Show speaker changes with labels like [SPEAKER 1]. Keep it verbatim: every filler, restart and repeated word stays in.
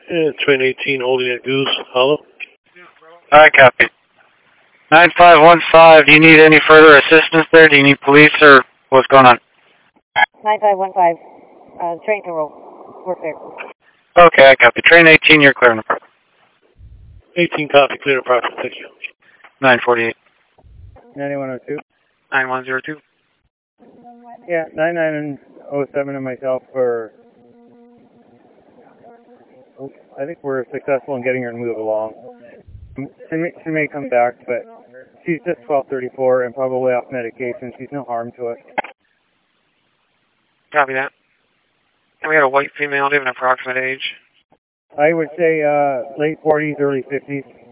[SPEAKER 1] And train eighteen holding at Goose Hollow.
[SPEAKER 2] Alright, copy. nine five one five, do you need any further assistance there? Do you need police or what's going on?
[SPEAKER 3] nine five one five, uh, train to roll. We're clear.
[SPEAKER 2] Okay, I copy. Train eighteen, you're clear on the property.
[SPEAKER 1] eighteen copy, clear the property, thank you.
[SPEAKER 2] nine forty-eight.
[SPEAKER 4] ninety-one oh two.
[SPEAKER 2] nine one zero two.
[SPEAKER 4] Yeah, ninety-nine oh seven and myself are, I think we're successful in getting her to move along. She may, she may come back, but she's just twelve thirty-four and probably off medication. She's no harm to us.
[SPEAKER 2] Copy that. And we had a white female, do you have an approximate age?
[SPEAKER 4] I would say uh, late forties, early fifties.